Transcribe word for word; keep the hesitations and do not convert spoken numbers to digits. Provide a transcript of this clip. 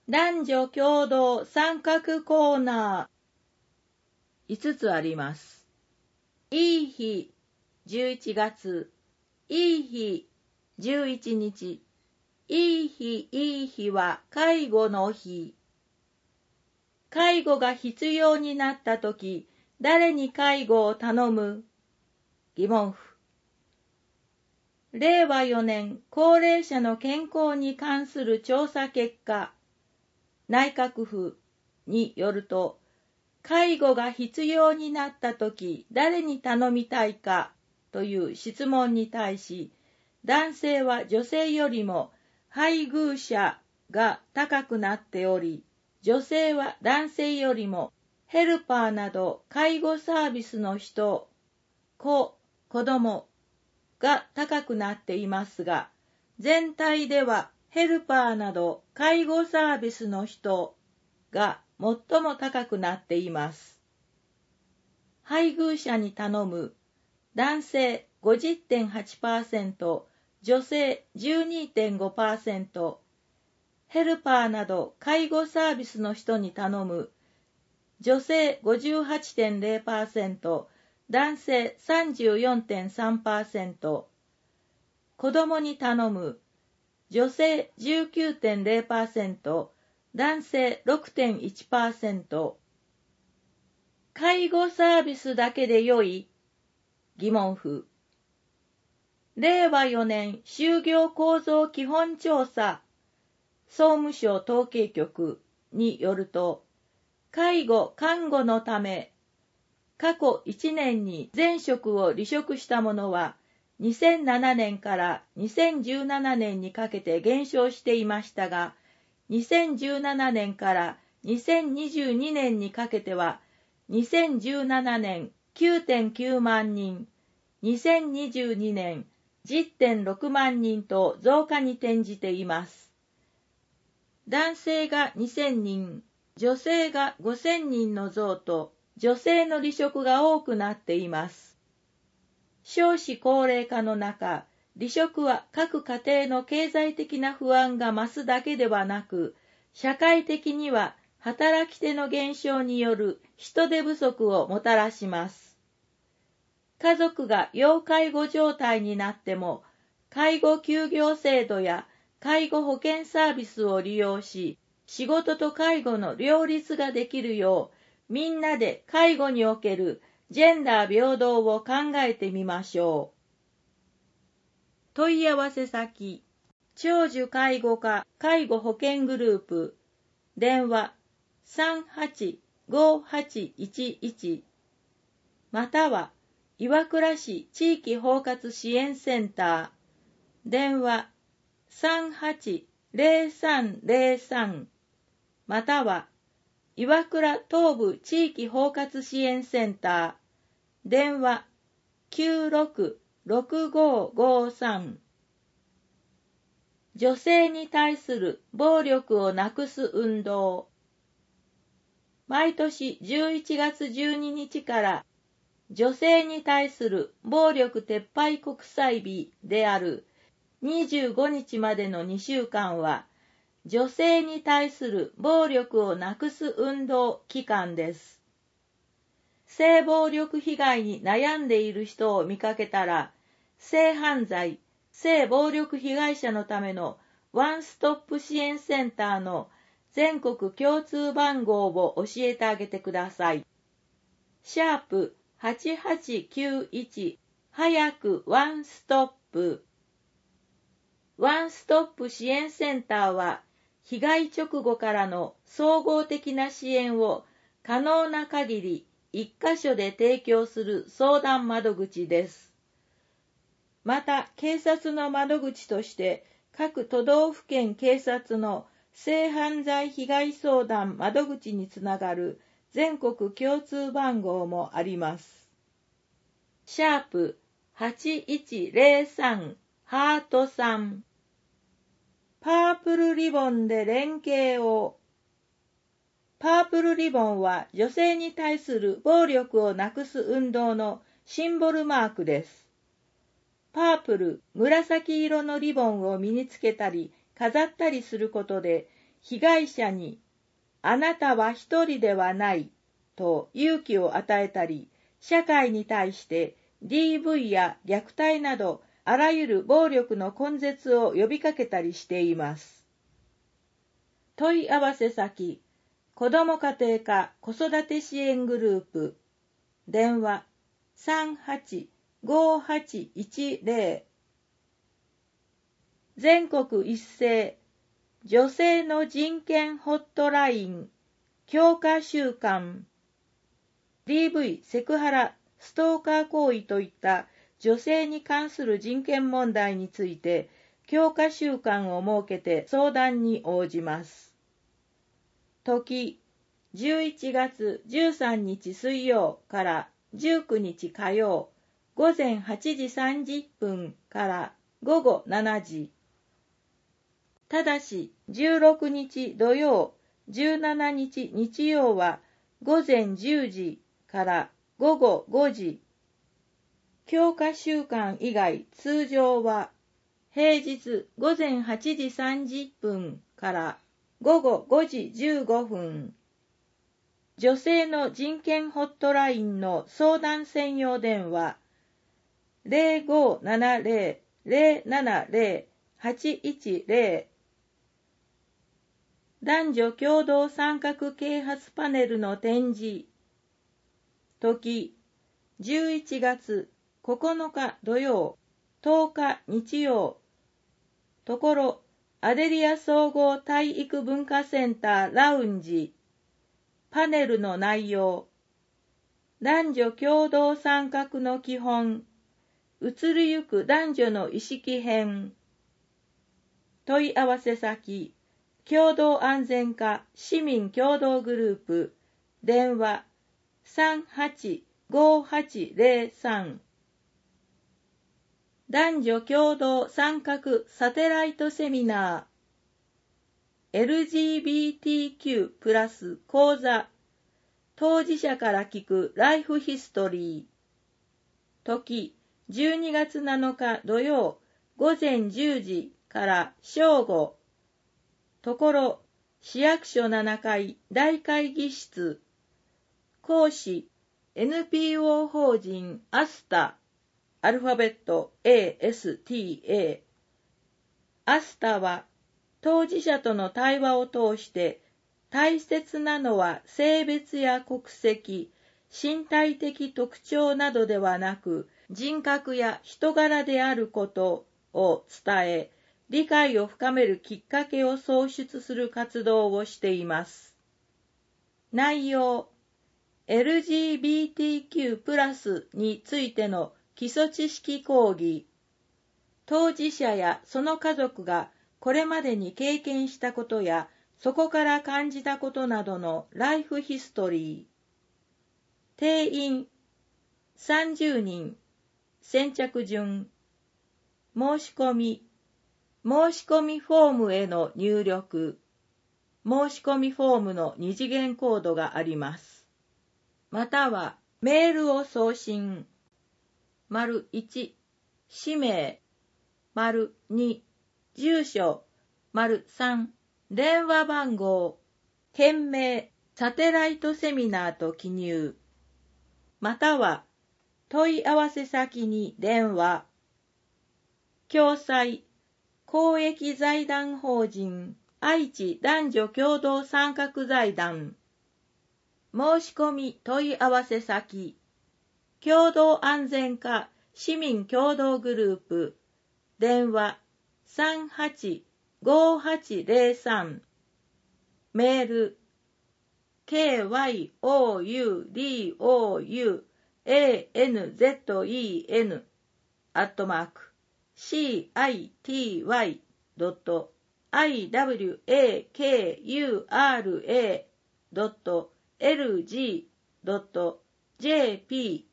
男女共同三角コーナーいつつあります。いい日じゅういちがつ、いい日じゅういちにち、いい日いい日は介護の日。介護が必要になったとき、誰に介護を頼む？疑問符。れいわよねん高齢者の健康に関する調査結果、内閣府によると、介護が必要になったとき、誰に頼みたいかという質問に対し、男性は女性よりも配偶者が高くなっており、女性は男性よりもヘルパーなど介護サービスの人、子、子供が高くなっていますが、全体ではヘルパーなど介護サービスの人が最も高くなっています。配偶者に頼む男性 ごじゅってんはちパーセント、女性 じゅうにてんごパーセント、ヘルパーなど介護サービスの人に頼む女性 ごじゅうはちてんゼロパーセント、男性 さんじゅうよんてんさんパーセント、子供に頼む女性 じゅうきゅうてんゼロパーセント、男性 ろくてんいちパーセント。介護サービスだけでよい？疑問符。れいわよねん就業構造基本調査、総務省統計局によると、介護・看護のため、過去いちねんに前職を離職した者は、にせんななねんからにせんじゅうななねんにかけて減少していましたが、にせんじゅうななねんからにせんにじゅうにねんにかけては、にせんじゅうななねん きゅうてんきゅうまんにん、にせんにじゅうにねん じゅってんろくまんにんと増加に転じています。男性がにせんにん、女性がごせんにんの増と、女性の離職が多くなっています。少子高齢化の中、離職は各家庭の経済的な不安が増すだけではなく、社会的には働き手の減少による人手不足をもたらします。家族が要介護状態になっても、介護休業制度や介護保険サービスを利用し、仕事と介護の両立ができるよう、みんなで介護におけるジェンダー平等を考えてみましょう。問い合わせ先、長寿介護課介護保険グループ、電話 さんはちごはちいちいち または岩倉市地域包括支援センター、電話 さんはちゼロさんゼロさん または岩倉東部地域包括支援センター、電話 きゅうろくろくごごさん。女性に対する暴力をなくす運動。毎年じゅういちがつじゅうににちから女性に対する暴力撤廃国際日であるにじゅうごにちまでのにしゅうかんは、女性に対する暴力をなくす運動期間です。性暴力被害に悩んでいる人を見かけたら、性犯罪、性暴力被害者のためのワンストップ支援センターの全国共通番号を教えてあげてください。シャープはちはちきゅういち早くワンストップ。ワンストップ支援センターは、被害直後からの総合的な支援を可能な限り一箇所で提供する相談窓口です。また、警察の窓口として各都道府県警察の性犯罪被害相談窓口につながる全国共通番号もあります。シャープはちいちゼロさんハートさん。パープルリボンで連携を。パープルリボンは女性に対する暴力をなくす運動のシンボルマークです。パープル、紫色のリボンを身につけたり飾ったりすることで、 被害者に、あなたは一人ではないと勇気を与えたり、社会に対して ディーブイ や虐待などあらゆる暴力の根絶を呼びかけたりしています。問い合わせ先、子ども家庭科子育て支援グループ、電話 さんはちごはちいちゼロ、全国一斉女性の人権ホットライン強化週間、 ディーブイ、セクハラ、ストーカー行為といった女性に関する人権問題について強化週間を設けて相談に応じます。時、じゅういちがつじゅうさんにち水曜からじゅうくにち火曜、午前はちじさんじゅっぷんから午後しちじ。ただし、じゅうろくにち土曜、じゅうしちにち日曜は午前じゅうじから午後ごじ。強化週間以外、通常は平日午前はちじさんじゅっぷんから午後ごじじゅうごふん。女性の人権ホットラインの相談専用電話ゼロごーななゼロ ゼロななゼロ はちいちゼロ。男女共同参画啓発パネルの展示。時、じゅういちがつここのか土曜、とおか日曜。ところ、アデリア総合体育文化センターラウンジ。パネルの内容。男女共同参画の基本。移りゆく男女の意識編。問い合わせ先。共同安全課市民共同グループ。電話さんはちごはちゼロさん。男女共同参画サテライトセミナー エルジービーティーキュー プラス講座当事者から聞くライフヒストリー。時、じゅうにがつなのか土曜、午前じゅうじから正午。ところ、市役所ななかい大会議室。講師、エヌピーオー 法人アスタ、アルファベット エーエスティーエー。アスタは、当事者との対話を通して、大切なのは性別や国籍、身体的特徴などではなく、人格や人柄であることを伝え、理解を深めるきっかけを創出する活動をしています。内容、エルジービーティーキュー プラスについての基礎知識講義。当事者やその家族がこれまでに経験したことや、そこから感じたことなどのライフヒストリー。定員さんじゅうにん。先着順。申し込み。申し込みフォームへの入力。申し込みフォームの二次元コードがあります。またはメールを送信。丸いち、氏名。丸に、住所。丸さん、電話番号。件名、サテライトセミナーと記入。または問い合わせ先に電話。共済、公益財団法人愛知男女共同参画財団。申し込み問い合わせ先。共同安全課市民共同グループ。電話さんはちごはちゼロさん。メール ケーワイオーユーディーオーユーエーエヌゼットイーエヌ アットマーク シーアイティーワイ ドット アイダブリューエーケーユーアールエー ドット エルジー ドット ジェーピー